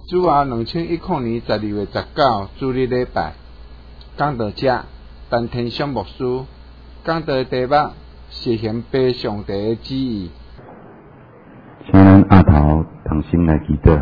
主后2010年12月19主日礼拜，讲道者陈天祥牧师，讲道题目实行白上帝的旨意。 请咱下头同心来祈祷。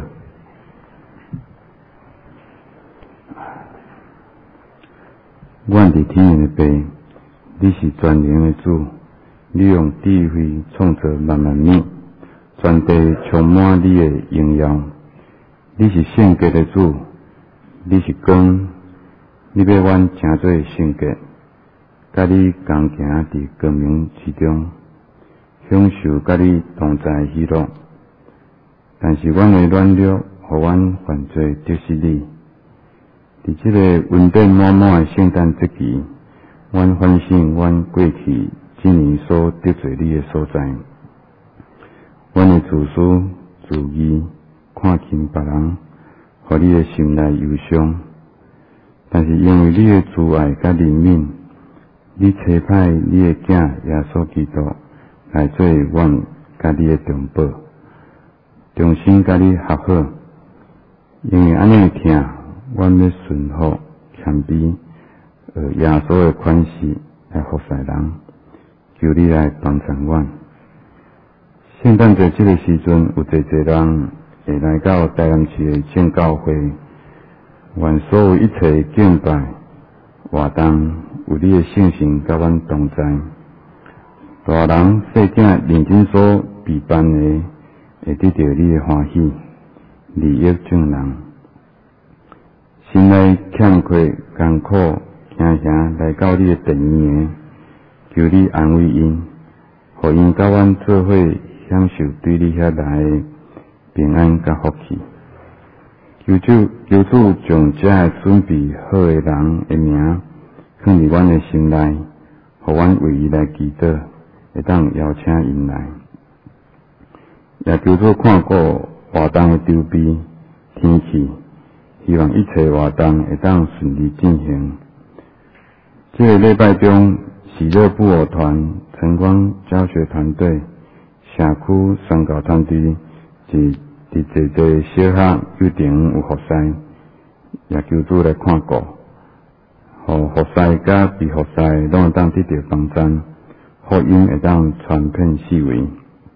阮伫天的父，你是全能的主，你用智慧创造万万物，全地充满你的荣耀。你是圣洁的主，你是光，你要阮成做圣洁，甲你同行伫光明之中，享受甲你同在的喜乐。但是阮的软弱，互阮犯罪得失你。伫这个温暖满满的圣诞节期，阮反省阮过去这年所得罪你的所在，阮的自私自义，看轻别人，互你的心内忧伤。但是因为你的慈爱甲怜悯，你差派你的囝耶稣基督来做阮甲你的中保，重新甲你合好。因为安尼听，阮要顺服谦卑，耶稣的款式来服侍人，求你来帮助阮。圣诞节这个时阵，有侪人会来到台南市的圣教会，愿所有一切敬拜活动，有你的圣神甲阮同在。大人细囝认真所备办的，会得到你的欢喜，利益众人。心内欠缺艰苦兄兄来到你的殿院的，求你安慰因，互因甲阮做伙享受对你遐来的平安甲福气。求主将这个准备好的人的名放伫阮的心内，互阮为伊来祈祷，会当邀请因来。也求主看顾活动的周边天气，希望一切活动会当顺利进行。这个礼拜中，喜乐布偶团、晨光教学团队、社区宣教团队及伫侪小学幼稚园有服侍，也求主来看顾，互服侍甲被服侍拢会当得到帮助，福音会当传遍四围。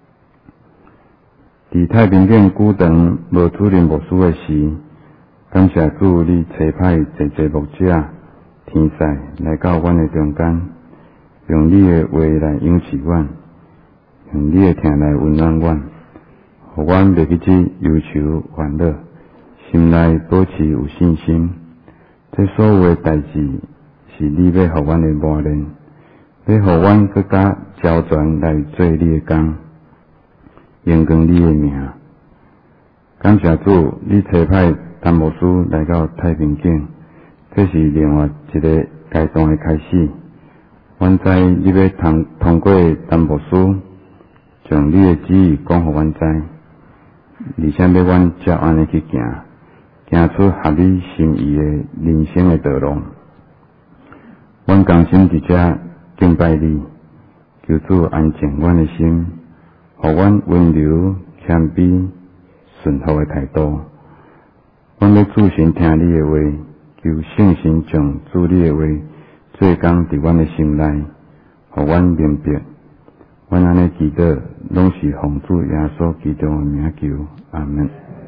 伫太平间久长无主任牧师的时，感谢主，你差派侪牧者、天使来到阮的中间，用你的话来养持阮，用你的听来温暖阮，互阮袂去只忧愁烦恼，心内保持有信心。这所有的代志是你要互阮的磨练，要互阮更加焦全来做你的工，荣光你的名。感谢主，你差派陈牧师来到太平间，这是另外一个阶段的开始。阮知你要通过陈牧师，将你的旨意讲互阮知，而且要阮照安尼去行，行出合你心意的人生的道路。阮甘心伫遮敬拜你，求主安静阮的心，互阮温柔谦卑顺服的态度。阮要注心听你的话，求圣神将主你的话做工伫阮的心内，互阮明白。阮安尼祈祷，拢是奉主耶稣基督的名求，阿门。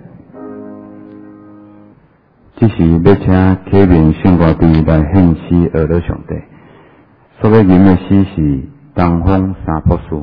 这是要请启明圣歌队来献诗阿罗上帝，所要吟的诗是《东风三棵树》。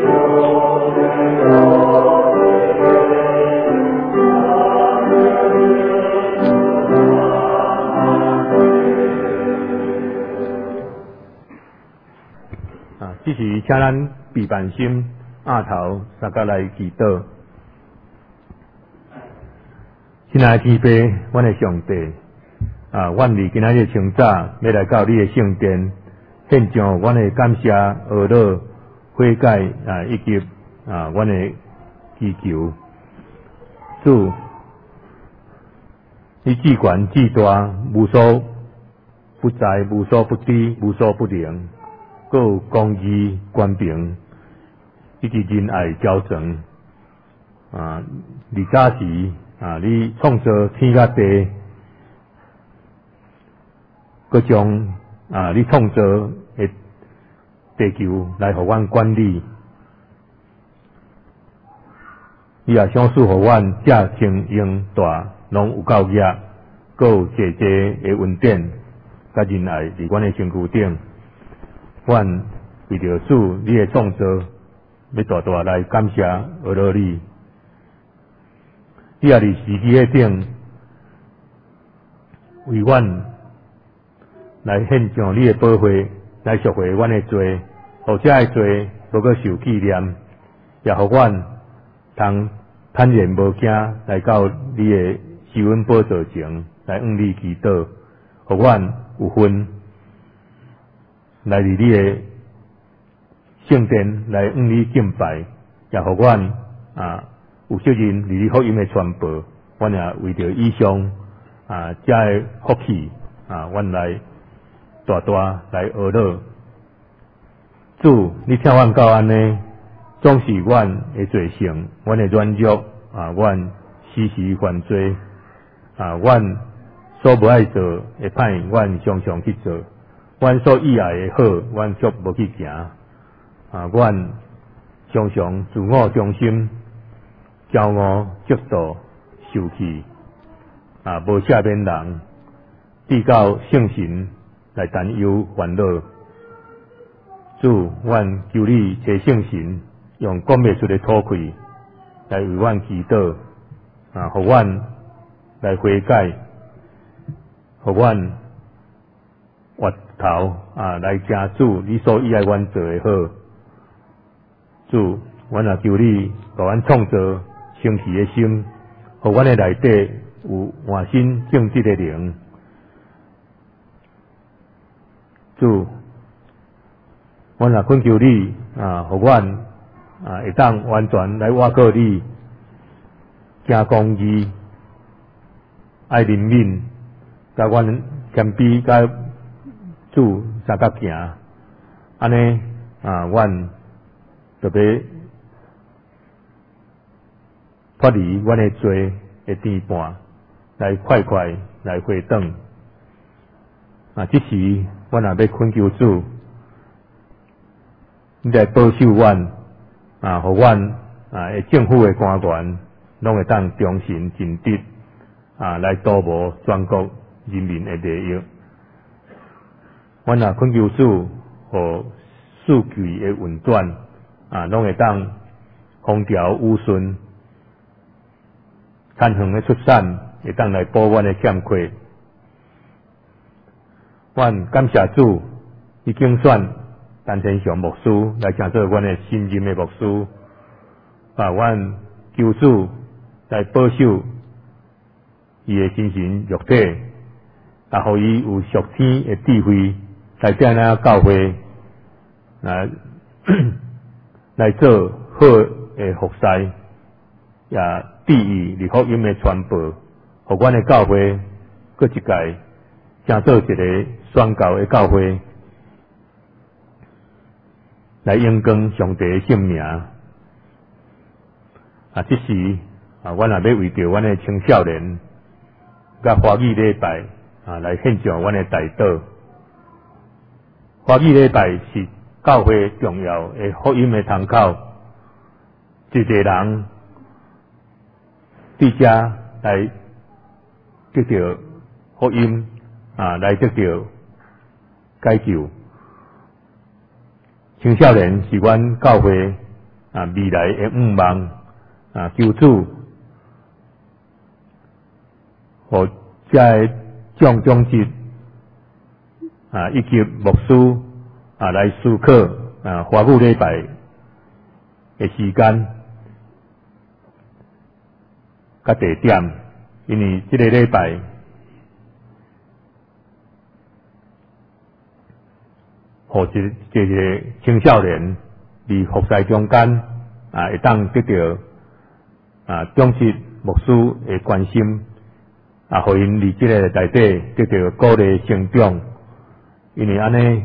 这是请咱备办心额头三角来祈祷。亲爱的天父，阮的上帝阮伫今仔日清早要来到你的圣殿，献上阮的感谢、懊恼、悔改以及阮的祈求。主，你至权至大，无所不在，无所不知，无所不能。还有公义、公平，以及仁爱交存。你早时你创造天甲地，佮将你创造的地球来互阮管理。你也想赐互阮正清英大，拢有够业，佮有济济的恩典，甲仁爱伫阮的身躯顶。阮为着主你的创造，要大大来感谢阿罗你。你也伫时机的顶，为阮来献上你的宝血，来赎回阮的罪，互这的罪无搁受纪念，也互阮通坦然无惊来到你的施恩宝座前来向你祈祷，互阮有份。来伫你的圣殿来向你敬拜，也互阮有责任伫你福音的传播。阮也为着以上这的福气阮来大大来懊恼。主，你听阮到安尼，总是阮的罪性，阮的软弱阮时时犯罪阮所无爱做的歹，阮常常去做。阮所意爱的好，阮却无去行。阮常常自我中心，骄傲、嫉妒、受气，无赦免人，递到圣神来担忧烦恼。主，阮求你找圣神，用讲袂出的土气来为阮祈祷，互阮来悔改，互阮活头来听主你所意爱阮做的好。主，阮也求你甲阮创造清奇的心，互阮的内底有换新正直的灵。主，阮也恳求你互阮会当完全来倚靠你，行公义，爱怜悯，甲阮谦卑，甲主三角行，安尼阮特别脱离阮的罪的颠簸，来快快来回转。这时阮也要恳求主，你来保守阮，互阮政府的官员拢会当忠心尽职，来导无全国人民的利益。阮也恳求主，互数据的运转拢会当风调雨顺，产行的出产会当来补阮的欠缺。阮感谢主，已经选陈天祥牧师来成做阮的新任的牧师。阮求主来保守伊的精神肉体，互伊有属天的智慧，来这样教会来做好的服侍，也致意伫福音的传播，互阮的教会搁一届成做一个宣教的教会，来荣光上帝的圣名。这时阮也要为着阮的青少年，甲华语礼拜来献上阮的代祷。华语礼拜是教会重要的福音的窗口，一个人伫遮来得到福音来得到解救。青少年是阮教会未来的愿望求主，互这种种子以及牧师来思考华语礼拜的时间甲地点，因为这个礼拜互一个青少年伫服侍中间会当得到种植牧师的关心，互因伫这个内底得到鼓励成长，因为安尼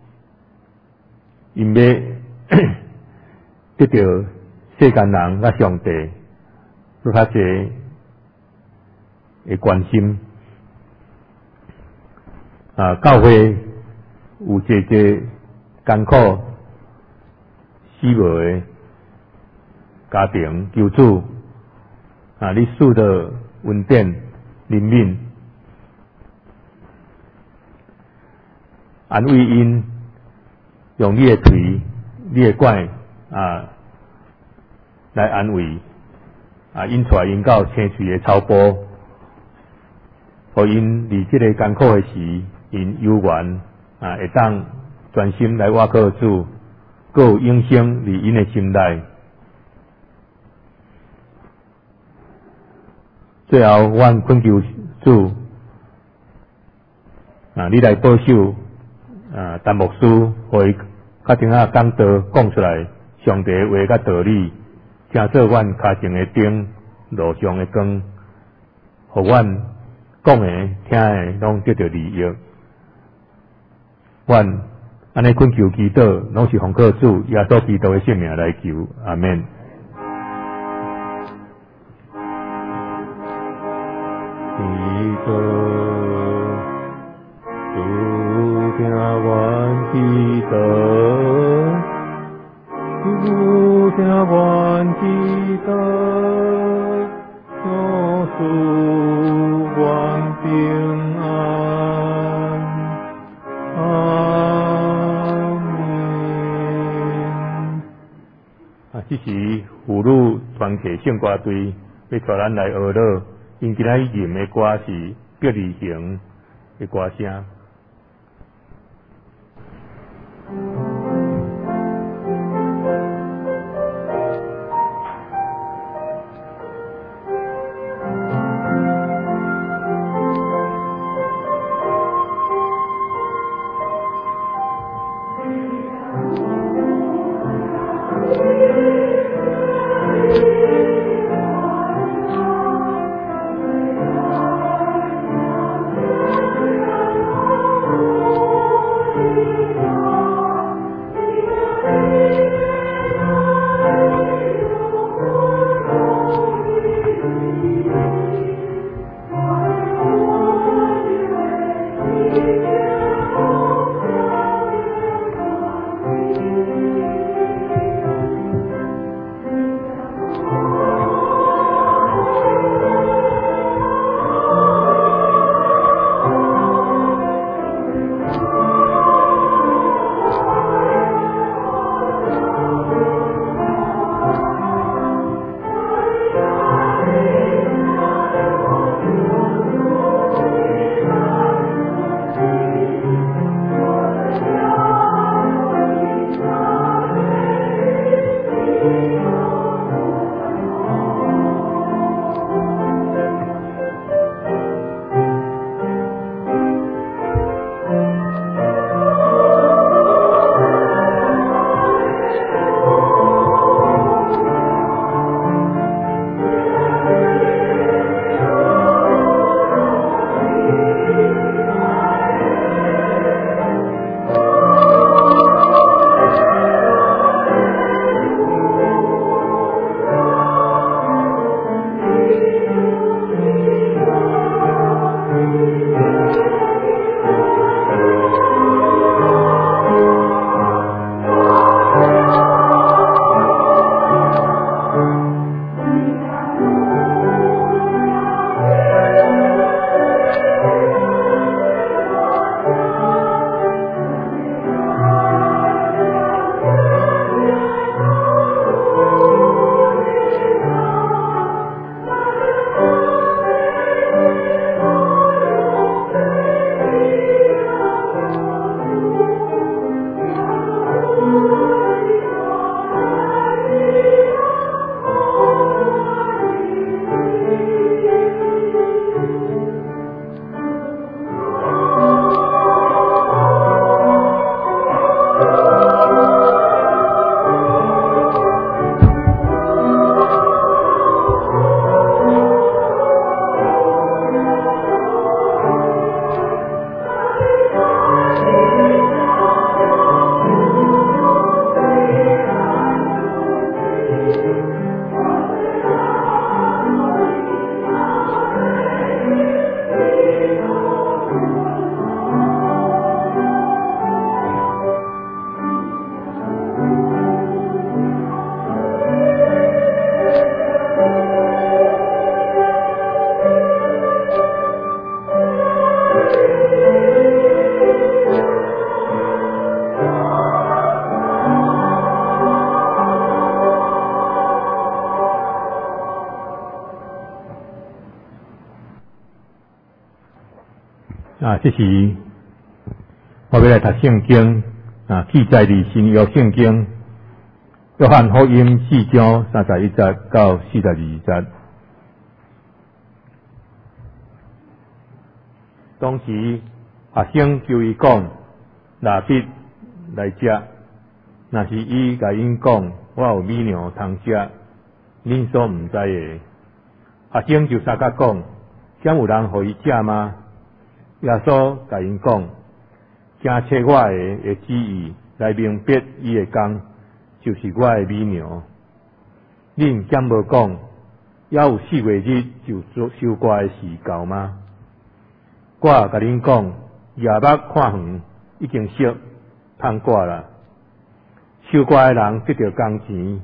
因要得到世间人甲上帝更较侪的关心。教会有一个艰苦死无的家庭求主你赐的恩典怜悯，安慰因，用你的腿、你的拐来安慰因带因到青翠的草坡，互因伫这个艰苦的时，因有缘会当专心来倚靠主，阁有永生伫因的心内。最后，阮恳求主你来保守陈牧师，互伊较顶讲道讲出来上帝的话甲道理，成做阮骹前的灯，路上的光，互阮讲的听的拢得到利益。阮安尼恳求祈祷，拢是奉靠主耶稣基督的圣名来求，阿们。祈祷，主听阮祈祷，主听阮祈祷，主赐阮平安，阿们。这时妇女团契圣歌队要带咱来学乐。因今仔日吟的歌是别离行的歌声。 这时我要来读圣经记载伫新约圣经约翰福音4章31节到42节。当时学生求伊讲，拿笔来食。若是伊甲因讲，我有米粮通食，恁所毋知的。学生就三甲讲，敢有人互伊食吗？耶稣甲因讲，请切我的旨意来明白伊的工，就是我的米粮。恁敢无讲，还有4个日就收割的时到吗？我甲恁讲，夜目看远，已经熟通割啦。收割的人得到工钱，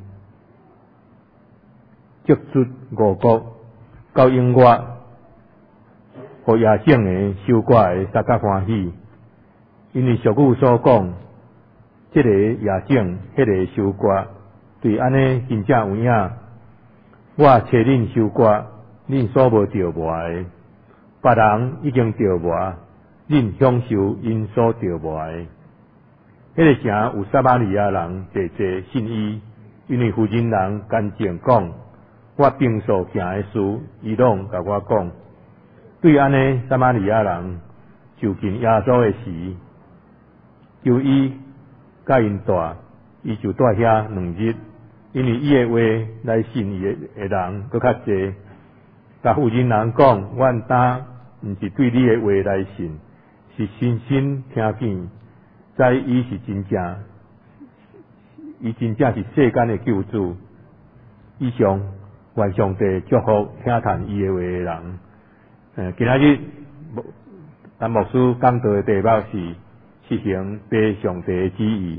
积出5谷，到永远，互野种的收割的大家欢喜。因为俗语所讲，这个野种，迄个收割，对安尼真正有影。我找恁收割，恁所无着磨的。别人已经着磨，恁享受因所着磨的。迄个城有撒玛利亚人坐坐信伊，因为负责人干净讲，我平素行的事，伊拢甲我讲。对安尼，撒玛利亚人就近耶稣的时，求伊甲因带，伊就带遐2日，因为伊的话来信伊的人搁较济。甲负责人讲，阮当毋是对你的话来信，是深深听见，知伊是真正，伊真正是世间的救主。以上愿上帝祝福听谈伊的话的人。今仔日咱牧师讲道的题目是实行被上帝的旨意。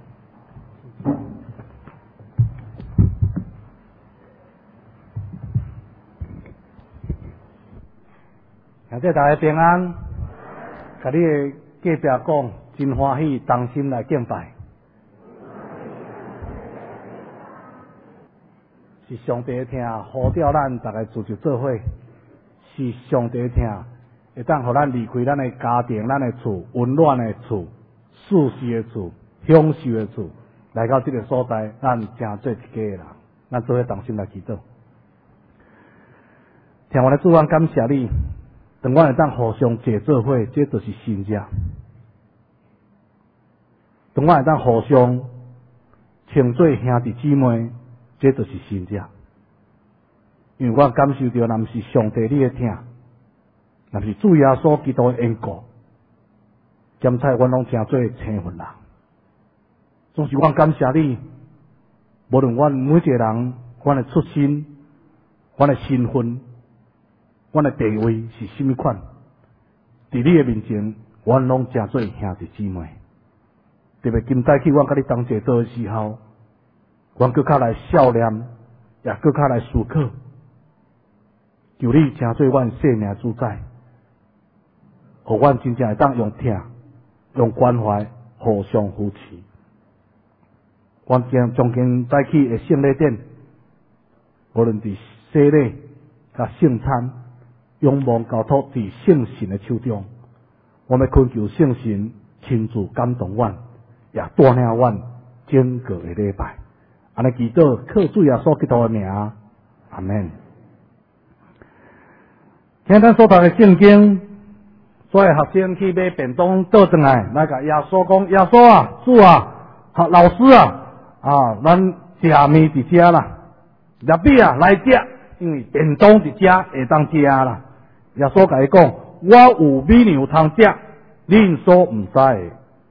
感谢大家平安，甲你的隔壁讲真欢喜，同心来敬拜。是上帝的听，呼召咱大家自就做伙。是上帝的听，会当互咱离开咱的家庭、咱的厝、温暖的厝、舒适的厝、享受的厝，来到这个所在，咱正做一家的人，咱做伙同心来祈祷。听我的主，我感谢你。当我会当互相坐做伙，这就是信者。当我会当互相称做兄弟姊妹，这就是信者。因为我感受到，若毋是上帝你的听，若是主耶稣基督的缘故，检采阮拢诚做青分人。总是我感谢你，无论阮每一个人，阮的出身、阮的身份、阮的地位是甚么款，伫你的面前，阮拢诚做兄弟姊妹。特别今早起，阮甲你同坐桌的时候，阮搁较来笑念，也搁较来思考。求你诚做阮生命主宰，互阮真正会当用听、用关怀互相扶持。阮将从今早起的圣礼典，无论伫洗礼甲圣餐，仰望交托伫圣神的手中。我们恳求圣神亲自感动阮，也带领阮整个的礼拜。安尼祈祷，靠主耶稣基督的名，阿门。今咱所读的圣经，所有学生去买便当倒转来，来甲耶稣讲：耶稣啊，主啊，老师啊，咱食面伫遮啦，入米啊来食，因为便当伫遮会当食啦。耶稣甲伊讲：我有米粮通食，恁所毋知的。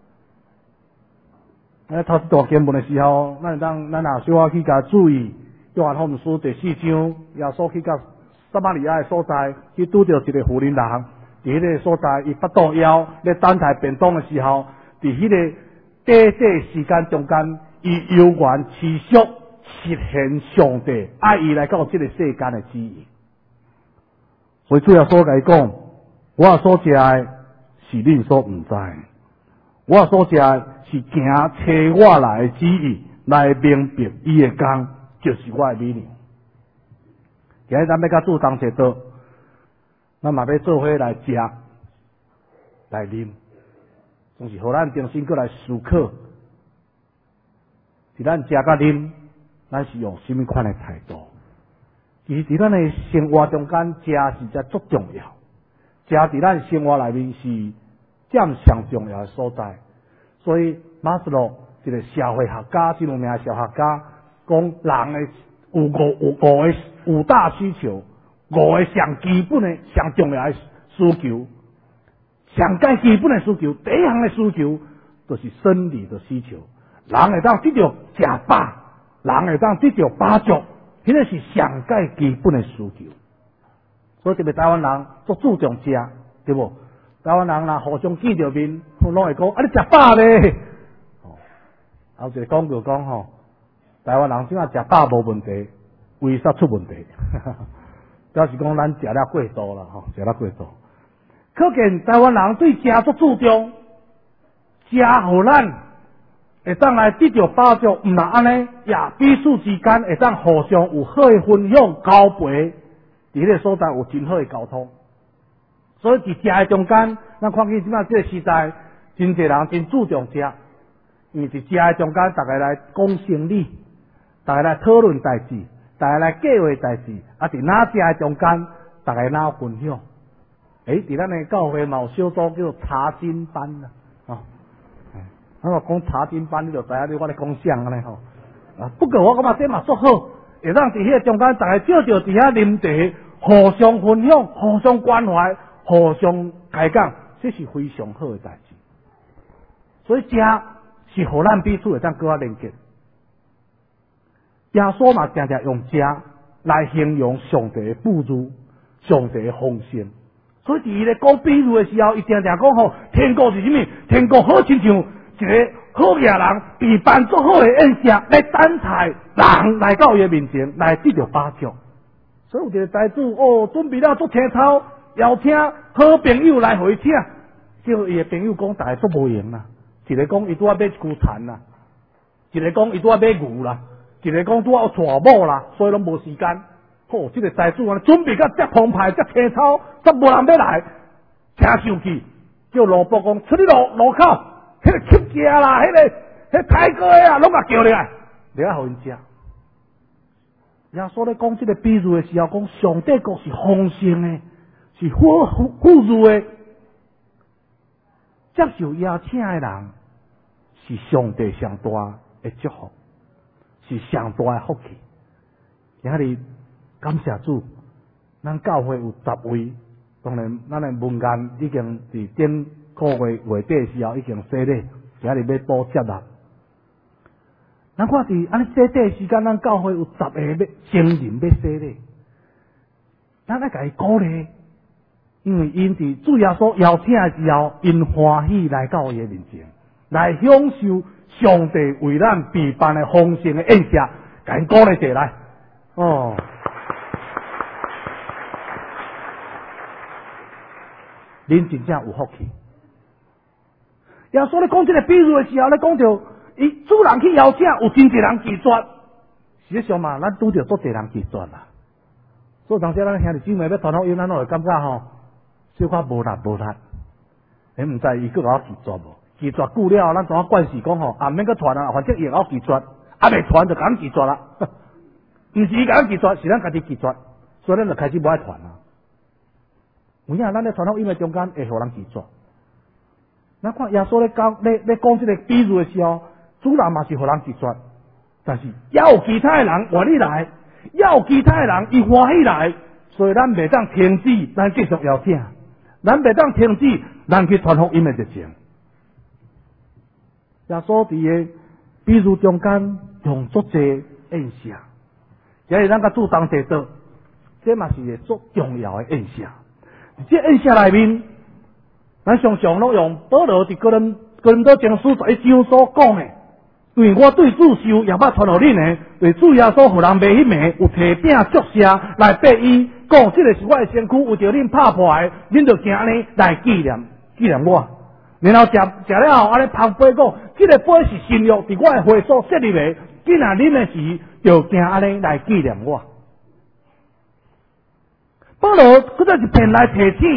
头一段经文的时候，咱也小可去甲注意，约翰福音书第4章，耶稣去甲撒玛利亚的所在，去拄到一个妇人人，伫迄个所在，伊腹肚枵，咧等待便当的时候，伫迄个短短时间中间，伊犹原持续实现上帝爱伊来到这个世间的旨意。所以主耶稣甲伊讲：我所食的是恁所毋知的，我所食的是行找我来的旨意，来明白伊的工，就是我的米粮。今日咱要甲主同齐桌，咱嘛要做伙来食。 来啉，总是互咱重新过来思考，伫咱食甲啉，咱是用什么款的态度？其实伫咱的生活中间，食是才足重要，食伫咱生活内面是占上重要的所在。所以马斯洛一个社会学家，真有名的社会学家，讲人的有五个五大需求，五个上基本的、上重要的需求，上介基本的需求，第一项的需求就是生理的需求。人会当得到食饱，人会当得到饱足，迄个是上介基本的需求。所以特别台湾人足注重食，对无？台湾人若互相见着面，拢会讲啊，你食饱咧。后一个讲就讲吼，台湾人怎啊食饱无问题，为啥出问题？表示讲咱食了过多啦，吼，食了过多。可见台湾人对食足注重，食互咱会当来得到饱足，毋若安尼，也彼此之间会当互相有好的分享交陪，伫迄个所在有真好的沟通。所以伫食的中间，咱看见即摆这个时代，真侪人真注重食，因为伫食的中间，大家来讲生理，大家来讨论代志，大家来计划代志，啊，伫哪食的中间，大家哪分享。伫咱的教会嘛有小组叫做查经班啦，我讲查经班，你就知影我咧讲啥安尼吼。不过我感觉这嘛足好，会当伫迄个中间，大家照伫遐啉茶，互相分享，互相关怀，互相开讲，这是非常好的代志。所以食是互咱彼此会当搁较连结。耶稣嘛常常用食来形容上帝的富足、上帝的丰盛。所以伫伊咧讲比喻的时候，伊常常讲吼，天国是啥物？天国好亲像一个好野人，备办做好的宴席，来等待人来到伊的面前，来得到饱足。所以有一个财主准备了做青草，邀请好朋友来回请，叫伊的朋友讲，大家都无闲啦。一个讲伊拄仔买一句田啦，一个讲伊拄仔买牛啦，一个讲拄仔有娶某啦，所以拢无时间。这个财主准备到遮澎湃、遮青草，煞无人要来，请上去，叫罗伯讲出去路口，迄个乞食啦，迄抬哥啊，拢甲叫来，来互因食。耶稣咧讲这个比喻的时候，讲上帝国是丰盛的，是富裕的，接受邀请的人是上帝上大的祝福，是上大的福气。今日感谢主，咱教会有10位，当然咱的文案已经伫顶个月月底的时候已经洗礼，今日要补接纳。咱看伫安尼洗礼的时间，咱教会有10个要成人要洗礼，咱来甲伊鼓励，因为因伫主耶稣邀请的时候，因欢喜来到伊的面前，来享受上帝为咱备办的丰盛的宴席，甲因鼓励起来，恁真正有福气。耶稣咧讲这个比喻的时候咧，讲到伊主人去邀请，有真侪人拒绝。实际上嘛，咱拄着足侪人拒绝啦。所以当时咱兄弟姊妹要传福音，咱拢会感觉吼，小可无力。毋知伊佫甲我拒绝无？拒绝久了，咱怎啊惯势讲吼，免佫传啊，反正伊会甲我拒绝，未传就甲咱拒绝啦。毋是伊甲咱拒绝，是咱家己拒绝，所以咱就开始无爱传啦。有影咱咧传福音的中间会互人拒绝。咱看耶稣咧讲这个比喻的时候，主人嘛是互人拒绝，但是也有其他的人愿意来，也有其他的人伊欢喜来，所以咱袂当停止，咱继续邀请，咱袂当停止，咱去传福音的热情。耶稣伫个比喻中间用足侪宴席，今日咱甲主同齐桌，这嘛是一个足重要的宴席。这宴席内面，咱常常拢用保罗伫哥林多前书11章所讲的，因为我对主受也捌传互恁的，为主耶稣互人卖迄暝，有提饼祝谢来拜伊，讲这个是我的身躯，为着恁拍破的，恁就行安尼来纪念我。然后食了后，安尼捧杯讲，这个杯是新约伫我的会所设立的，既然恁的时，就行安尼来纪念我。保罗搁再一遍来提醒，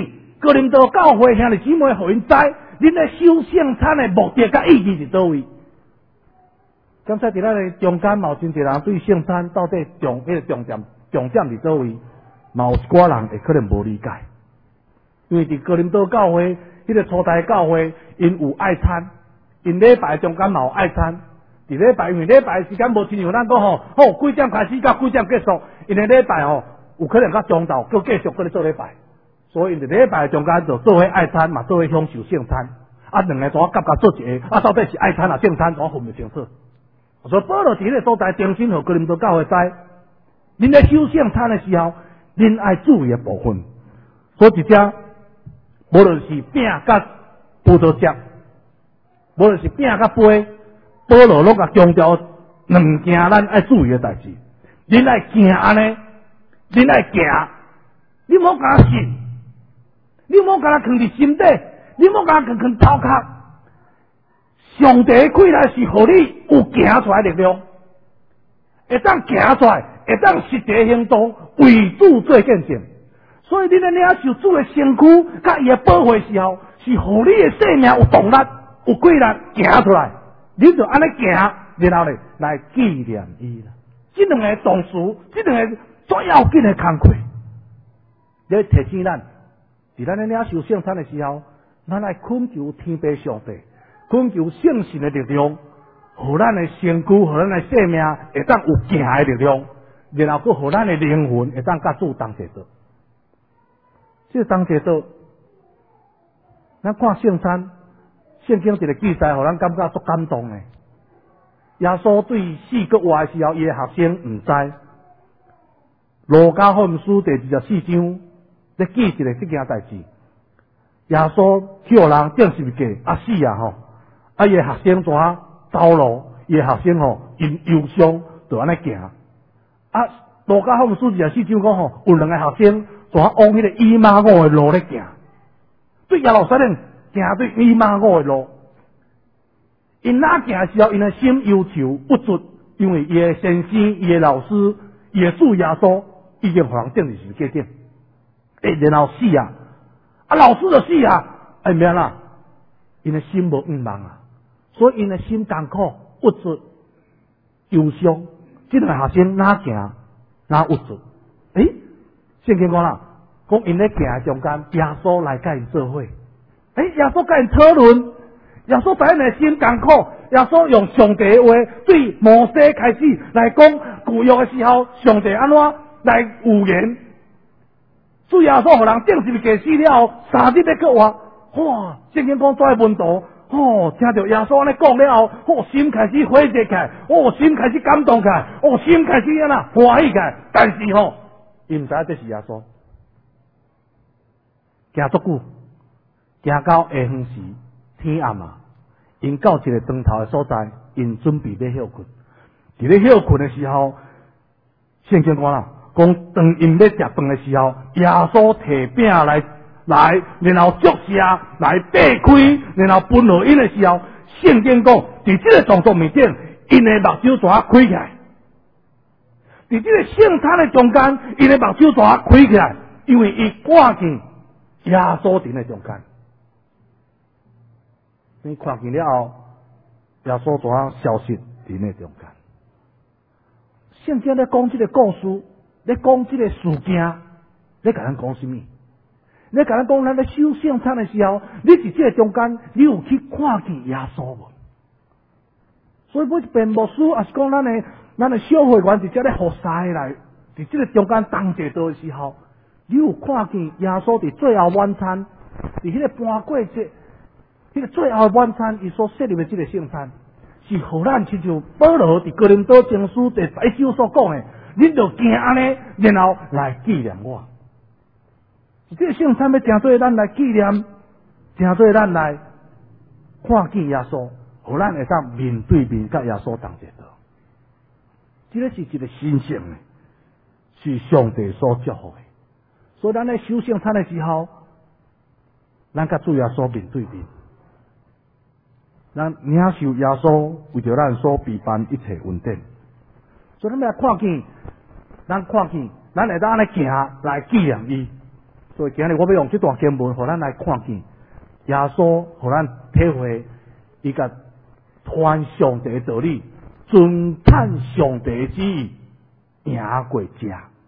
哥林多教会兄弟姊妹，互因知，恁咧守圣餐的目的甲意义是倒位？刚才伫咱的中间，有真侪人对圣餐到底重点是倒位？嘛有一寡人会可能无理解，因为伫哥林多教会，迄个初代教会，因有爱餐，因礼拜中间嘛有爱餐。伫礼拜，因为礼拜时间无亲像咱讲几点开始到几点结束，因为礼拜有可能到中昼，佮继续搁咧做礼拜，所以因伫礼拜中间就做伙爱餐嘛，做伙享受圣餐，两个怎啊夹做一个，到底是爱餐圣餐怎啊分不清楚？所以保罗伫迄个所在重新互哥林多教会知，恁咧守圣餐的时候，恁爱注意的部分，所以一只无论是饼甲葡萄汁，无论是饼甲杯，保罗拢甲强调两件咱爱注意的代志。恁爱行安尼，恁爱行，你莫甲信，你莫甲囥伫心底，你莫甲囥头壳。上帝的气来是互你有行出来的力量，会当行出来，会当实际行动为主做见证。所以你咧领受主的身躯，甲伊的保护时候，是互你的生命有动力、有气力行出来。你就安尼行，然后咧来纪念伊啦。这两个同事，这两个最要紧的工课，你提醒咱，伫咱咧领受圣餐的时候，咱来恳求天父上帝。恳求圣神的力量，互咱的身躯，互咱的生命会当有行的力量，然后佫互咱的灵魂会当甲主同齐做。这个同齐做，咱看圣餐，圣经一个记载，互咱感觉足感动的。耶稣对死搁活的时候，伊的学生毋知。路加福音书第24章咧记一个这件代志。耶稣叫人正是价死啊！伊的学生怎走路？伊的学生因忧伤，就安尼行。路加福音书24章讲有两个学生怎往迄个以马五的路咧行，对耶路撒冷行对以马五的路。因哪行的时候，因的心忧愁不足，因为伊的先生、伊的老师、伊的主耶稣已经互人定是决定，然后死啊！老师就死啊！免啦，因的心无愿望啊，所以因的心艰苦、不足、忧伤。这两个学生哪行哪不足？圣经讲啦，讲因咧行的中间，耶稣来甲因做伙。耶稣甲因讨论，耶稣知因的心艰苦，耶稣用上帝的话对摩西开始来讲旧约的时候，上帝安怎来预言。主耶稣互人定是假死了后，3日要搁活。哇！圣经讲在门徒，听到耶稣安尼讲了后，心开始火热起来，心开始感动起来，心开始安那欢喜起来。但是伊毋知这是耶稣。行足久，行到下昏时，天暗啊，因到一个床头的所在，因准备要休困。伫咧休困的时候，圣经讲啦。讲当因要食饭的时候，耶稣摕饼来，然后祝谢来擘开，然后分互因的时候，圣经讲，伫这个动作面顶，因的目睭怎开起来？伫这个圣餐的中间，因的目睭怎开起来？因为伊看见耶稣伫咧中间，你看见了后，耶稣怎消失伫咧中间？圣经咧讲这个故事。咧讲这个事件，咧甲咱讲什么？咧甲咱讲咱咧守圣餐的时候，你伫这个中间，你有去看见耶稣无？所以每一遍牧师也是讲咱的小会员伫这咧服侍来，伫这个中间同齐道的时候，你有看见耶稣伫最后晚餐，伫迄个搬过节，迄个最后晚餐，伊所设立的这个圣餐，是互咱亲像保罗伫哥林多前书第11章所讲的。恁就行安尼，然后来纪念我。这个圣餐要正对咱来纪念，正对咱来看见耶稣，互咱会当面对面甲耶稣同齐道。这个是一个神圣的，是上帝所祝福的。所以咱在守圣餐的时候，咱甲主耶稣面对面，咱领受耶稣为着咱所备办一切恩典。所以咱要看见，咱会当安尼行来纪念伊。 所以今日我要用这段经文，互咱来看见耶稣，互咱体会伊甲传上帝的道理，遵探上帝的旨意，赢过这。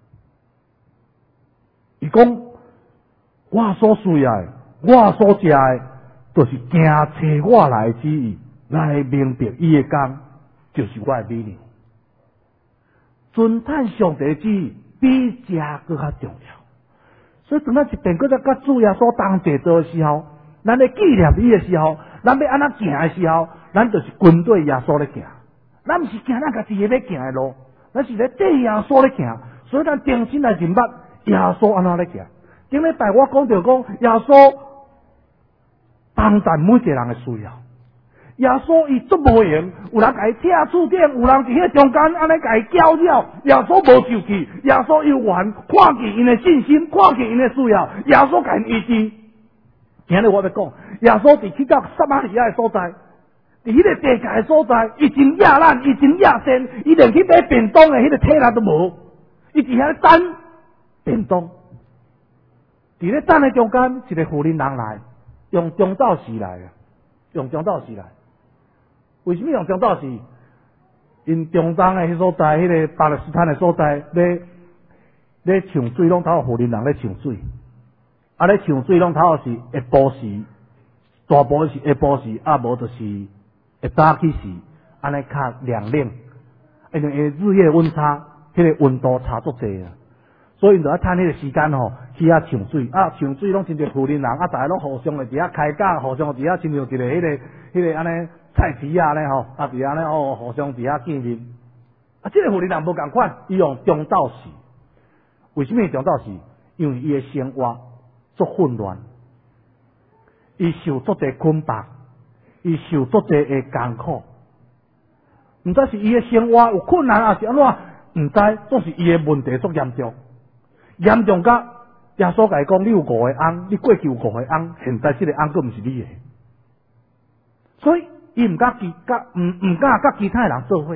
伊讲，我所需要的，我所食的，就是行找我来的旨意，来明白伊的工，就是我的美娘。遵探上帝的旨意，比食更较重要。所以当咱一遍搁再甲主耶稣同齐做的时候，咱咧纪念伊的时候，咱要安怎行的时候，咱就是跟对耶稣咧行。咱毋是行咱家己要行的路，咱是咧对耶稣咧行。所以咱定心来认捌耶稣安怎咧行。顶礼拜我讲到讲，耶稣帮助每一个人的需要。耶稣伊足无闲，有人甲伊拆厝顶，有人伫迄中间安尼甲伊搅扰，耶稣无受气，耶稣有缘，看见因的信心，看见因的需要，耶稣甲因医治。今日我要讲，耶稣伫去到撒玛利亚的所在，伫迄个地界的所在，伊真野懒，伊真野善，伊连去买便当的迄个体力都无，伊伫遐等便当。伫咧等的中间，一个妇人人来，用中道士来，用中道士来。为什么用中道士？因中东的迄所在，迄个巴勒斯坦的所在，咧抢水，拢头有妇人人咧抢水。啊，咧抢水拢头有是下晡时，大部分是下晡时，啊无就是下早起时，安尼较凉冷。因为日夜温差，迄个温度差足济啊，所以就要趁迄个时间吼去遐抢水。啊，抢水拢亲像妇人人，啊，大家拢互相的伫遐开讲，互相伫遐亲像一个迄个安尼。菜市啊咧吼，啊伫遐咧哦，互相伫遐见面。啊，这个妇人人无共款，伊用中道士。为什么中道士？因为伊的生活足混乱，伊受足侪捆绑，伊受足侪的艰苦。毋知是伊的生活有困难，还是安怎？毋知，总是伊的问题足严重，严重甲耶稣甲伊讲：你有5个翁，你过去有5个翁，现在这个翁佫毋是你的，所以。伊毋敢甲其他人做伙，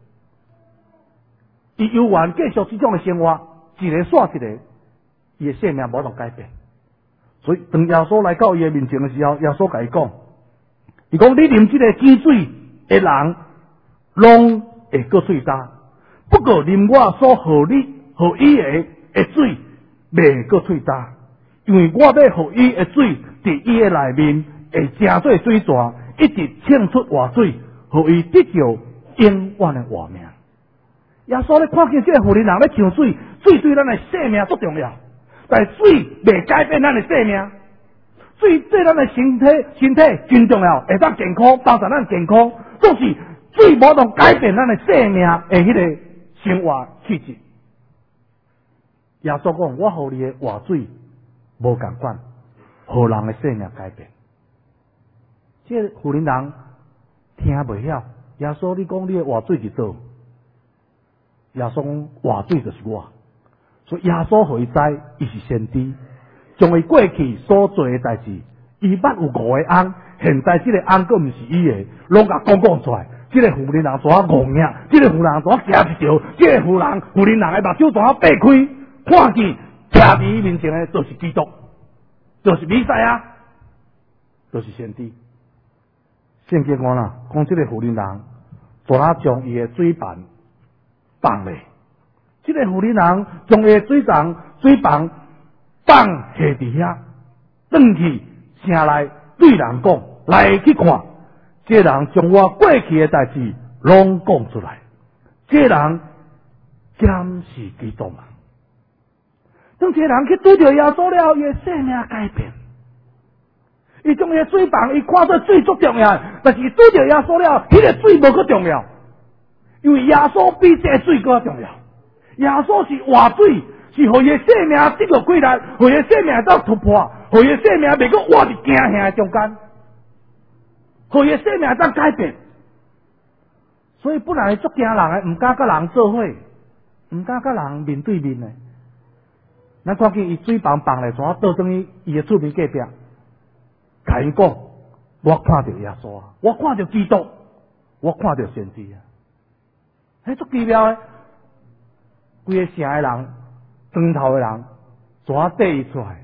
伊有缘继续这种的生活，一个煞一个，伊的性命无能改变。所以当耶稣来到伊的面前的时候，耶稣甲伊讲：，伊讲你啉这个井水的人，拢会过喙焦；不过啉我所予伊的水，袂过喙焦，因为我要予伊的水，伫伊的内面会成做水泉。一直呛出活水，予伊得到永远的活命。耶稣咧看见这个妇人人咧抢水，水对咱的生命足重要，但水未改变咱的生命。水对咱的身体真重要，会当健康，帮助咱健康。总是水无能改变咱的生命的迄个生活气质。耶稣讲：我予你的活水无共款，予人的生命改变。这个妇人人听袂晓，耶稣你讲你的活水是倒？耶稣讲活水就是我，所以耶稣互伊知，伊是先知，将伊过去所做的代志，伊捌有5个翁，现在这个翁佫毋是伊的，拢甲讲出来。这个妇人人怎啊戆命？这个妇人人怎啊惊一条？这个妇人人的目睭怎啊擘开？看见徛伫伊面前的，就是基督，就是弥赛亚，就是先知。圣经讲啦，讲这个妇人人怎啊将伊的水盘放咧？这个妇人人将伊的水盘放下伫遐，转去城内对人讲：来去看，这人将我过去的代志拢讲出来。这人敢是基督嘛？当这人去拄着耶稣了，伊的生命改变。伊将伊的水房，伊看做水足重要，但是伊拄着耶稣了，迄个水无够重要，因为耶稣比这个水更重要。耶稣是活水，是互伊的生命得到规律，互伊的生命到突破，互伊的生命袂搁活伫惊吓的中间，互伊的生命当改变。所以本来足惊人的，毋敢甲人做伙，毋敢甲人面对面的。咱看见伊水房放咧，怎啊倒转去伊的厝边隔壁？甲伊讲，我看到耶稣啊，我看到基督，我看到先知啊，迄足奇妙诶！规个城诶人，庄头诶人，怎啊缀伊出来？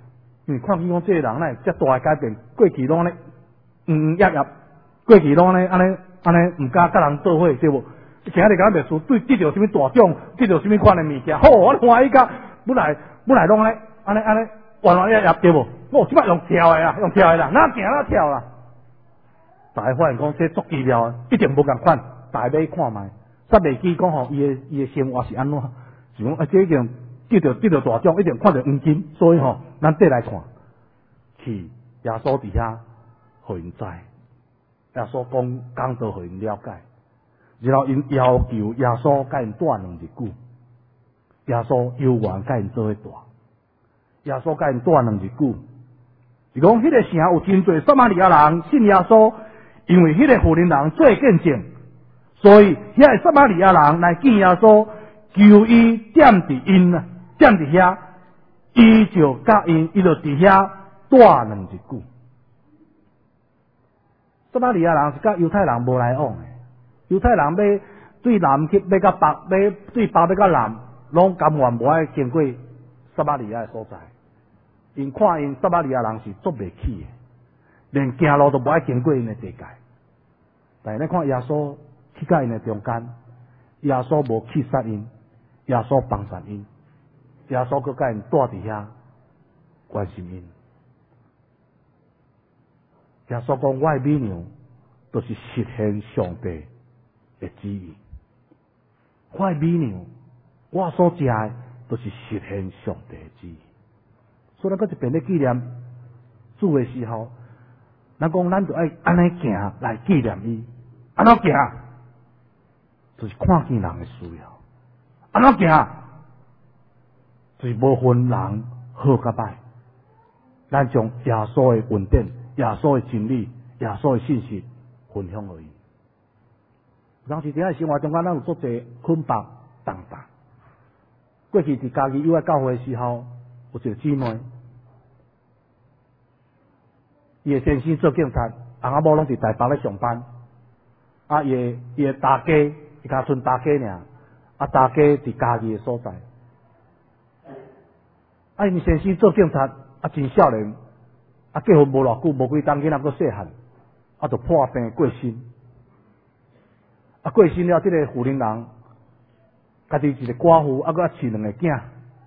因为看见讲这个人呢，遮大的改变，过去拢咧过去拢咧安尼毋敢甲人做伙，对无？今日敢袂输，得到什么大奖，得到什么款的物件，好，我欢喜甲本来拢咧安尼弯对无？我即摆用跳的啦，哪行哪跳啦。大家发现讲这足奇妙，一定无共款，大家要看卖，煞袂记讲吼，伊的生活是安怎？是讲这已经得到大奖，一定看到黄金，所以吼，咱得来看，去耶稣伫遐，互因知，耶稣讲道互因了解，然后因要求耶稣甲因住2日久，耶稣有愿甲因做伙住，耶稣甲因住2日久，是讲迄个城有真侪撒玛利亚人信耶稣，因为迄个妇人人做见证，所以遐个撒玛利亚人来见耶稣。求伊踮伫因啊，踮伫遐，伊就甲因，伊就伫遐住2日久。撒玛利亚人是甲犹太人无来往诶，犹太人要对南去，要甲北，要对北要甲南，拢甘愿无爱经过撒玛利亚诶所在。因看因撒玛利亚人是做袂起诶，连行路都无爱经过因诶地界。但是你看耶稣去甲因诶中间，耶稣无去杀因。耶稣帮助因，耶稣佮甲因住伫遐关心因。耶稣讲：“我的美娘，都是实现上帝的旨意。我的美娘，我所食的都是实现上帝的旨意。”所以咱佮一遍咧纪念主的时候，咱讲咱就爱安尼行来纪念伊。安怎行？就是看见人的需要。安怎行？就是无分人好甲歹，咱将耶稣的恩典、耶稣的真理、耶稣的信息分享而已。当时伫遐生活中间，咱有足侪捆绑重担。过去伫家己友爱教会的时候，有一个姊妹，伊的先生做警察，翁仔某拢伫台北咧上班，伊的大家，伊家剩大家尔。大家伫家己的所在，因先生做警察，真少年，结婚无偌久，无几当囡仔佫细汉，就破病过身。过身了，这个妇人人，家己一个寡妇，佫饲2个囝，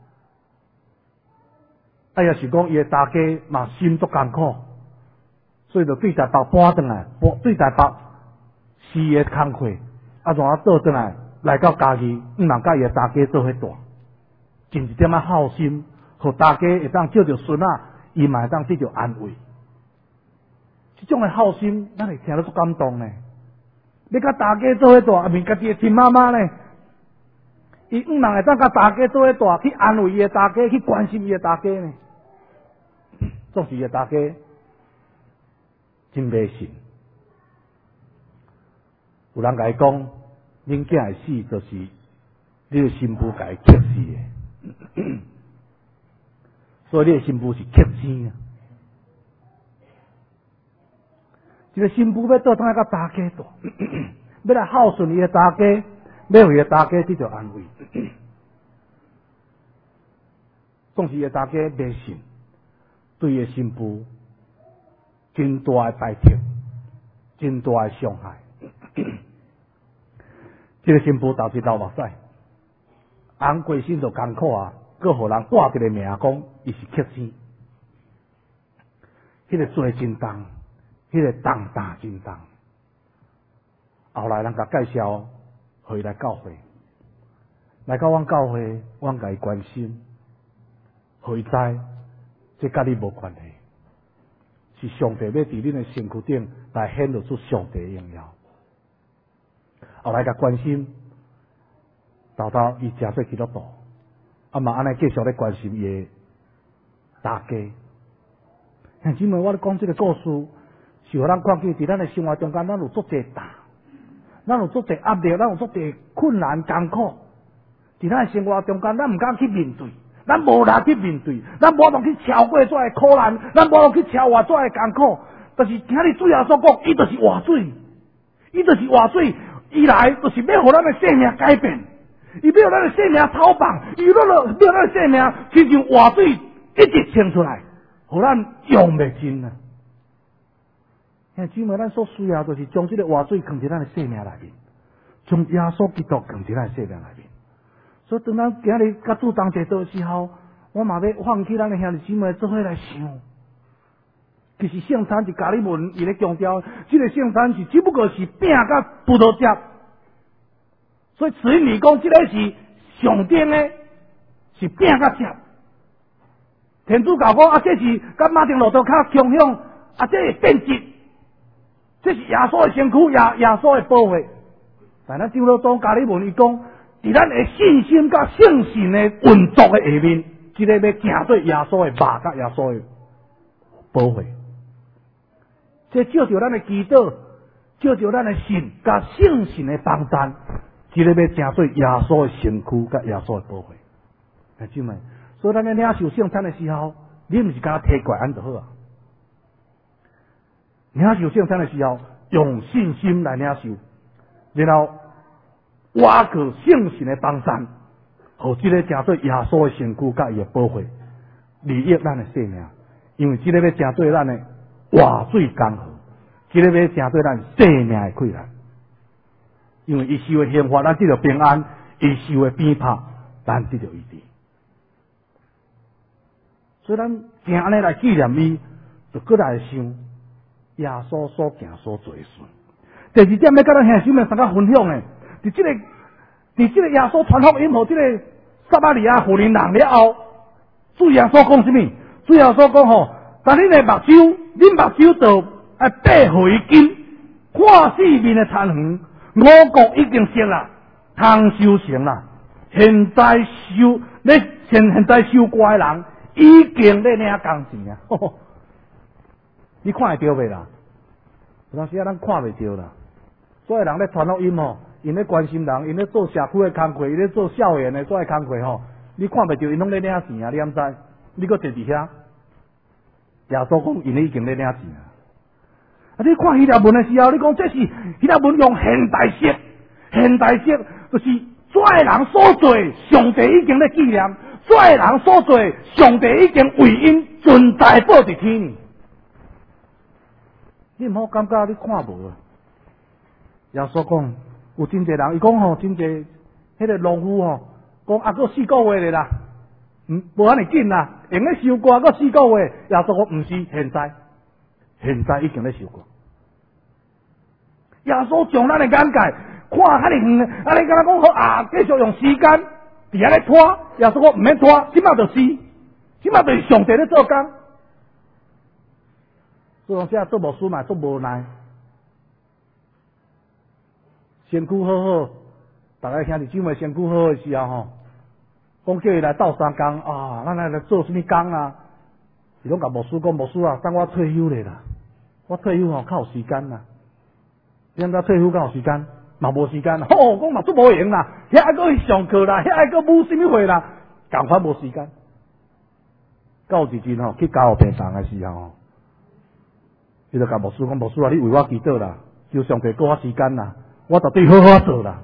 也是讲伊的大家嘛心足艰苦，所以就对台北搬转来，对台北事业工课，然后倒转来到家己，毋通甲伊的大家做伙住，尽一点仔孝心，互大家会当借着孙仔，伊嘛会当得到安慰。这种的孝心，咱会听得足感动呢。你甲大家做伙住，也免家己的亲妈妈呢，伊毋通会当甲大家做伙住，去安慰伊的大家，去关心伊的大家呢。总是伊的大家真迷信，有人甲伊讲。恁囝会死，就是你的新妇甲伊克死的，所以你的新妇是克生啊。一个新妇要倒转来甲大家住，要来孝顺伊的大家，要为伊的大家得到安慰。总是伊的大家迷信，对伊的新妇真大的排斥，真大的伤害。这个新妇投一流目屎，翁过身就艰苦啊，佮互人挂一个名讲伊是克生，迄个罪真重，迄个重担真重。后来人甲介绍，互伊来教会，来到阮教会，阮甲伊关心，互伊知，这甲你无关系，是上帝要伫恁的身躯顶来显露出上帝的荣耀。后来甲关心，豆豆伊真做基督徒，嘛安尼继续咧关心伊的大家。兄姊妹，我咧讲这个故事，是互咱看见伫咱的生活中间，咱有足侪担，咱有足侪压力，咱有足侪困难艰苦。伫咱的生活中间，咱毋敢去面对，咱无力去面对，咱无能去超过遮个苦难，咱无能去超越遮个艰苦。但是今日主耶稣讲，伊就是活水，伊就是活水。伊来就是要互咱的生命改变，伊要互咱的生命超棒，伊要咱的生命亲像活水一直冲出来， 互咱用袂尽啊！兄弟姊妹，咱所需要就是将这个活水放伫咱的生命内面，将耶稣基督放伫咱的生命内面。所以当咱今日甲主同齐的时候，我嘛要放弃咱的兄弟姊妹做伙来想。其实圣餐是加利文伊咧强调，这个圣餐是只不过是饼甲葡萄汁，所以所以你讲这个是上顶的，是饼甲汁。天主教讲这是甲马丁路德较相像，这是变质，这是耶稣的身躯，耶稣的保护。但咱长老宗加利文伊讲，伫咱的信心甲圣神的运作的下面，这个要行做耶稣的肉甲耶稣的保护。这照着咱的祈祷，照着咱的信甲圣神的帮助，这个要行做耶稣的身躯甲耶稣的保护。弟兄们，所以咱在领受圣餐的时候，你毋是敢摕过安就好啊。领受圣餐的时候，用信心来领受，然后挖靠圣神的帮助，互这个行做耶稣的身躯甲伊的保护，利益咱的生命。因为这个要行做咱的活水江河，这个要行做咱生命的溃烂。因为伊受的刑罚，咱得到平安；伊受的鞭挞，咱得到医治。所以咱行安尼来纪念伊，就搁来想耶稣所行所做的事。第二点要甲咱兄弟姊妹大家分享的，伫这个耶稣传福音互这个撒玛利亚妇人人了后，主耶稣讲什么？主耶稣讲吼，但恁的目睭，恁目睭就要戴回金，看四面的残垣，五谷已经熟啦，通收成啦。现在收瓜的人已经咧领工钱啊！你看会到未啦？有当时啊，咱看袂到啦。所有人咧传福音吼，因咧关心人，因咧做社区的工课，因咧做校园的所有工课吼，你看袂到，因拢咧领钱啊！你毋知？你搁坐伫遐，耶稣讲因已经咧领钱啊！你看希腊文的时候，你讲这是希腊文用现代式，现代式就是所有人所做，上帝已经咧纪念。所有人所做，上帝已经为因存在报伫天。你毋好感觉你看无啊！耶稣讲有真侪人，伊讲吼真侪，迄个农夫吼讲还佫4个月咧啦，无安尼紧啦，用咧收割佫4个月。耶稣讲毋是，现在已经咧收割。耶稣将咱的眼界看遐尼远，安尼敢若讲好啊，继续用时间。伫遐咧拖，耶稣讲毋免拖，即马就死，即马就是上帝咧做工。所以讲，做牧师嘛，做无奈，身躯好好，大家兄弟姊妹身躯好好的时候吼，讲叫伊来斗3工啊，咱来做什么工啊？伊拢甲牧师讲，牧师啊，等我退休咧啦，我退休吼较有时间啦。你知退休较有时间？嘛无时间啦，讲嘛做无闲啦，遐还搁去上课啦，遐还搁舞什么会啦，共款无时间。到日前吼去教病房的时候，伊就甲牧师讲：牧师啊，你为我祈祷啦，求上帝给我时间啦，我绝对好好做啦。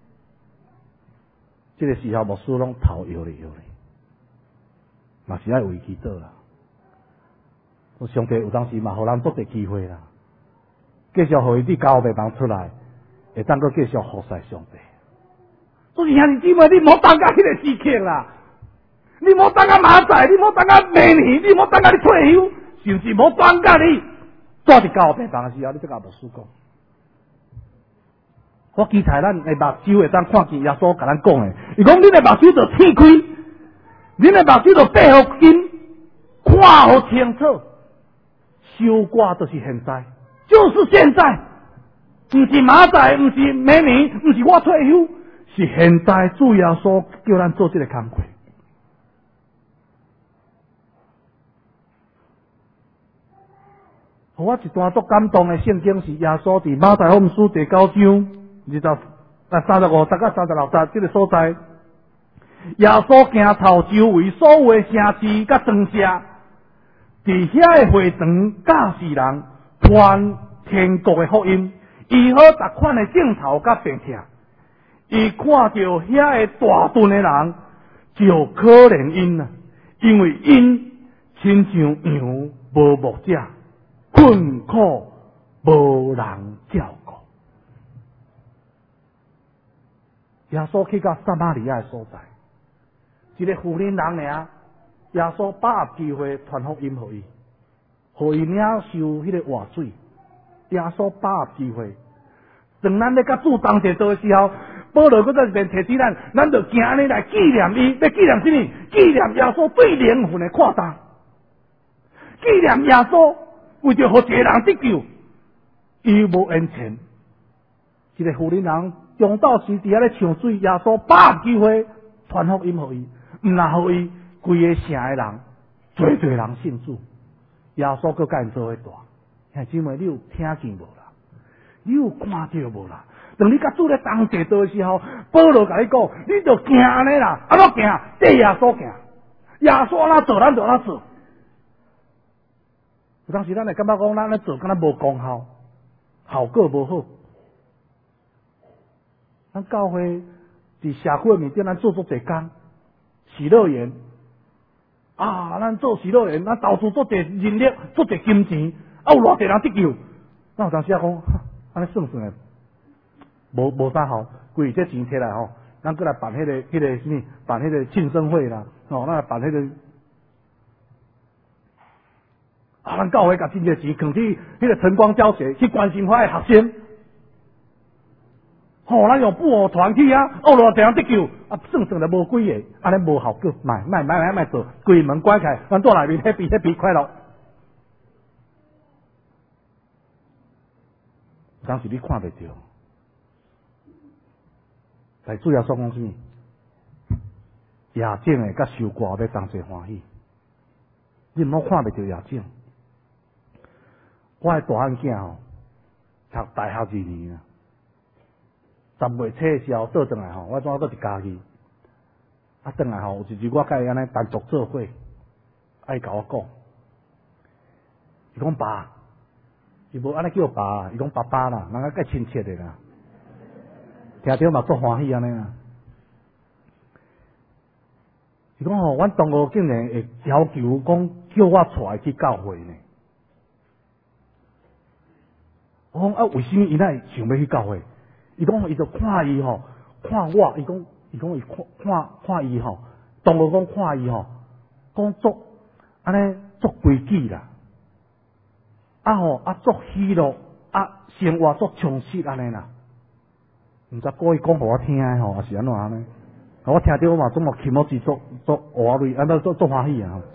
这个时候牧师拢头摇咧摇咧，嘛是爱为祈祷啦。上帝有当时嘛，互咱多个机会啦，继续互伊伫教病房出来。会当个继续服侍上帝，所以兄弟姊妹，你莫等到迄个时刻啦，你莫等到明仔，你莫等到明年，你莫等到你退休，甚至莫等到你住伫教病房的时候，你再甲牧师讲。我期待咱的目睭会当看见耶稣甲咱讲的，伊讲恁的目睭就天开，恁的目睭就闭好紧，看好清楚，收割就是现在，就是现在。毋是明仔，毋是明年，毋是我退休，是现在主耶稣叫咱做这个工课。互我一段足感动的圣经是耶稣伫马太福音书第9章35节到36节这个所在，耶稣行头周围所有的城市甲庄舍，伫遐的会堂教示人传天国的福音。伊好逐款的镜头甲病痛，伊看到遐个大顿的人，就可怜因啊，因为因亲像羊无牧者，困苦无人照顾。耶稣去到撒玛利亚的所在，一个妇人尔，耶稣把握机会传福音给伊，给伊领受迄个活水。耶稣把握机会，当咱咧甲主同齐做的时候，保罗搁再一遍提醒咱就行安尼来纪念伊，要纪念什么？纪念耶稣对灵魂的扩大，纪念耶稣为着互一个人得救，伊无恩钱。一个妇人人中昼时伫遐咧唱水，耶稣把握机会传福音给伊，毋但给伊规个城的人，侪人信主。耶稣搁甲因做伙大，兄姊妹，你有听见无啦？你有看到无啦？当你甲主咧同齐做的时候，保罗甲你讲，你就行安尼啦，安怎行？跟耶稣行，耶稣安怎做，咱就安怎做。有当时咱会感觉讲，咱咧做敢若无功效，效果无好。咱教会伫社会面顶，咱做足侪工，喜乐园啊，咱做喜乐园，咱投资足侪人力，足侪金钱，啊有偌侪人得救。咱有当时啊讲，安尼算算诶，无啥好，规这钱摕来吼，咱过来办迄个什么，办迄个庆生会啦，哦，咱来办迄个。啊，咱教会甲真侪钱囥伫迄个晨光教学，去关心遐诶学生。吼，咱用布偶团去啊，偌侪人得救，啊，算算就无几个，安尼无效果，卖做，规门关起来，咱住内面happy快乐。当时你看袂着，但主要说讲什么？亚正诶，甲受歌要同齐欢喜，你毋好看袂着亚正。我诶大汉囝吼，读大学2年啊。10月初的时候倒转来吼，我怎倒一家去，啊，转来吼，有一日我甲伊安尼单独做伙，伊甲我讲，伊讲爸，伊无安尼叫爸，伊讲爸爸啦，人家介亲切的啦，听着嘛足欢喜安尼啦。伊讲吼，阮同学竟然会要求讲叫我带去教会呢。我讲啊，为什么伊那想要去教会？伊讲伊就看伊吼，看我，伊讲伊看伊吼，同学讲看伊吼，讲足安尼足规矩啦，啊吼啊足喜乐，啊生活足充实安尼啦。毋知故意讲互我听诶吼，还是安怎安尼？我听着我嘛总无起毛字足活瑞，安尼足欢喜啊！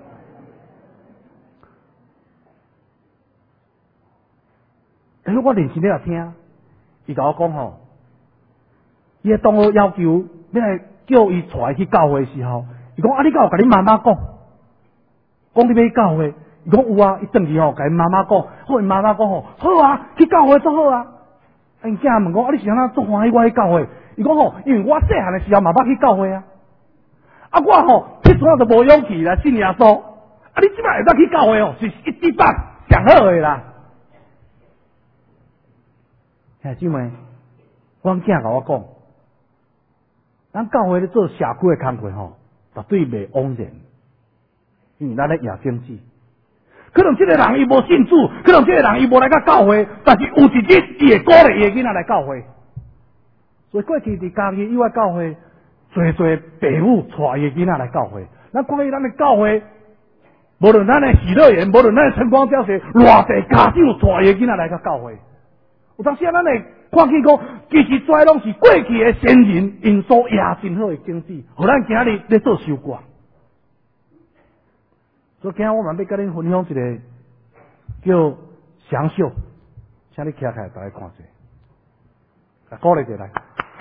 但是我认真咧听。伊甲我讲吼，伊个同学要求要来叫伊带去教会的时候，伊讲啊，你敢有甲你妈妈讲你要去教会？伊讲有啊，伊转去吼，甲因妈妈讲，好，因妈妈讲吼，好啊，去教会足好啊。啊，因囝问讲啊，你是安怎足欢喜我去教会？伊讲吼，因为我细汉的时候嘛捌去教会啊。啊，我吼迄阵就无勇气来信耶稣。啊，你即摆会当去教会哦，是100%上好的啦。兄姊妹，阮囝甲我讲，咱教会咧做社区的工作吼，绝对袂枉然，因为咱咧亚经济。可能这个人伊无信主，可能这个人伊无来到教会，但是有一日伊会鼓励伊囡仔来教会。所以过去伫家己以外教会，侪父母带伊囡仔来教会。咱关于咱的教会，无论咱的喜乐园，无论咱的晨光教学，偌济家长带伊囡仔来到教会。有当时咱会看见讲，其实遮拢是过去的先人因所压真好的经济，互咱今日咧做收割。所以今日我们要甲恁分享一个叫享受，请你徛起来，大家看者，鼓励者来。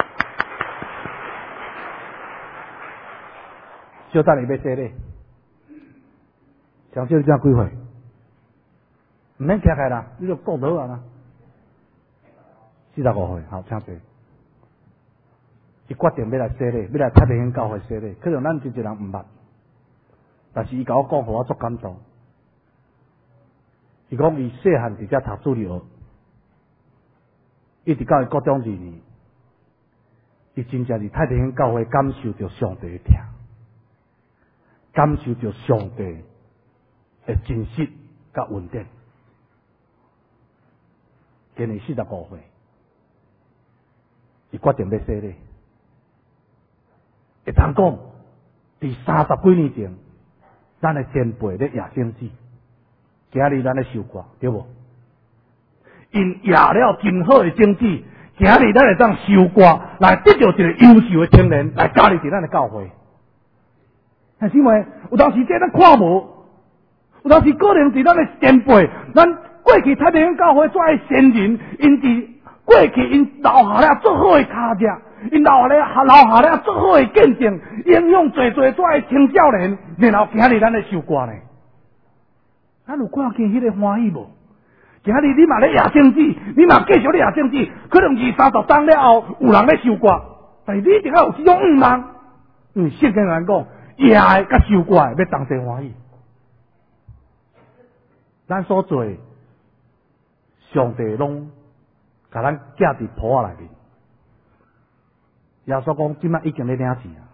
小等你要说咧，享受你怎几岁？唔免徛起来啦，你就顾倒啊啦。45岁，好，请坐。伊决定要来洗礼，要来太平间教会洗礼。可能咱真侪人毋捌，但是伊甲我讲，互我足感动。伊讲伊细汉伫遮读主日学，一直到伊高中2年，伊真正是太平间教会感受着上帝的疼，感受着上帝会真实甲稳定。今年45岁，伊决定要洗礼。会通讲，伫30几年前，咱的前辈咧夜生子，今日咱咧受挂，对无？因夜了真好的种子，今日咱会当受挂，来得到一个优秀的青年来加入伫咱的教会。但是因为有当时这咱看无，有当时可能是咱的前辈，咱过去太平教会做爱先人，因伫过去因留下了足好的脚迹，因留下了足好的见证，影响侪做爱青少年，然后今日咱的受挂呢，咱有看见迄个欢喜无？今日你嘛咧夜生子，你嘛继续咧夜生子，可能20-30当了后有人咧受挂，但是你一定要有这种望，因为圣经人讲。夜的甲受挂的要同齐欢喜，咱所做，上帝拢甲咱寄伫簿仔内面。耶稣讲，即摆已经咧领钱啊，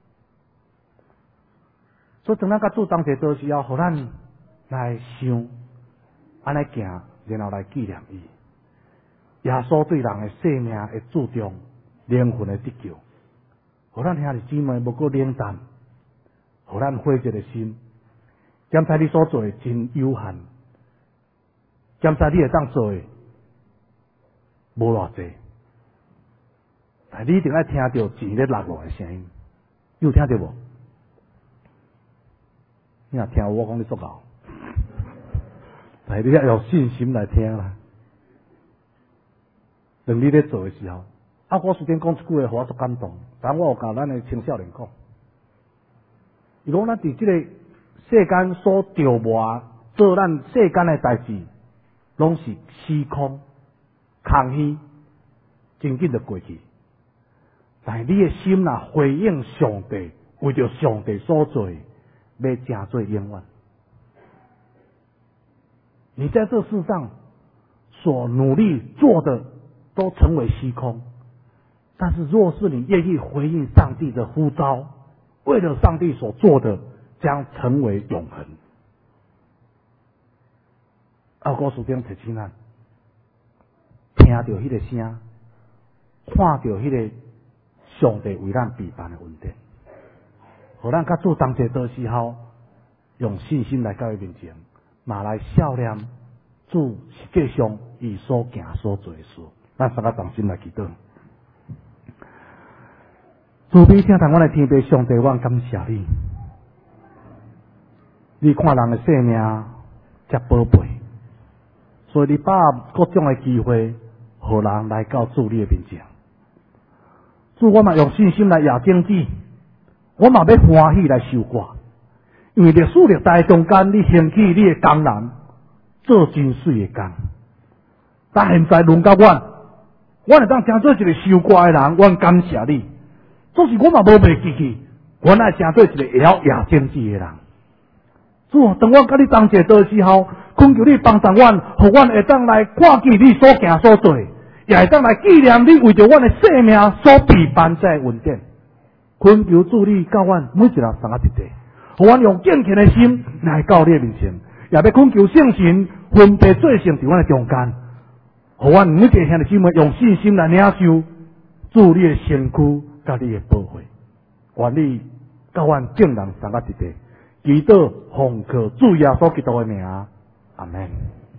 所以当咱甲主同齐做时候，互咱来想，安尼行，然后来纪念伊。耶稣对人的性命的注重，灵魂的得救，互咱兄弟姊妹无过冷淡。互咱火热的心，检查你所做的真有限，检查你会当做的无偌济，但你一定要听到钱咧落落的声音，你有听到无？你若听我讲你足够，但你要有信心来听啦。当你咧做的时候，我随便讲一句话，我足感动，但我有甲咱的青少年讲。伊讲咱伫即个世间所着磨，做咱世间的代志，拢是虚空、空虚，真紧就过去。但是你的心若回应上帝，为着上帝所做，要真做永远。你在这世上所努力做的，都成为虚空。但是若是你愿意回应上帝的呼召，为了上帝所做的，将成为永恒。我书中提醒咱，听到迄个声，看到迄个上帝为咱备办的恩典，互咱甲主同齐的时候，用信心来到伊面前，嘛来笑念主实际上伊所行所做的事。咱三个同心来祈祷。主悲听从我的天父上帝，我感谢你。你看人的性命遮宝贝，所以你把各种的机会，互人来到主你的面前。主，我嘛用信心来亚经济，我嘛要欢喜来受挂，因为历史历代中间，你兴起你的工人做真水的工，但现在轮到我会当成做一个受挂的人，我感谢你。总是我嘛无袂记去，原来成做一个会晓亚经济的人。主，当我甲你同齐的时候，恳求你帮助阮，互阮会当来看见你所行所做，也会当来纪念你为着阮的性命所备办在恩典。恳求主你教阮每一人三个一地，互阮用敬虔的心来到你的面前，也要恳求圣神分别做成伫阮的中间，互阮每一个兄弟姊妹用信心来领受主你的身躯。甲你的保护，愿你教阮众人三个一地，祈祷奉靠主耶稣基督的名，阿门。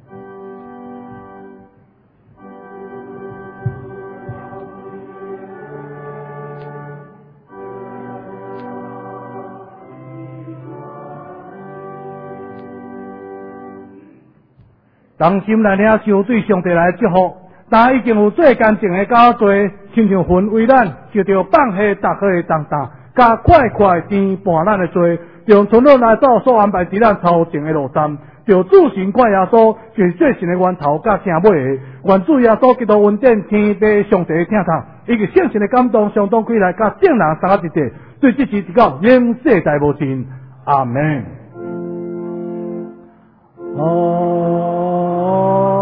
同心来领受对上帝来祝福。但已经有最干净的较多，亲像云为咱就着放下逐个的重担，甲快快填伴咱的罪，用存落来走所安排伫咱头前的路站，就主神怪耶稣，就是最神的源头甲正尾的，愿主耶稣基督恩典天父上帝的听从，以及圣神的感动相当归来，甲众人三个一地，对这时直到永世代无尽，阿门。哦。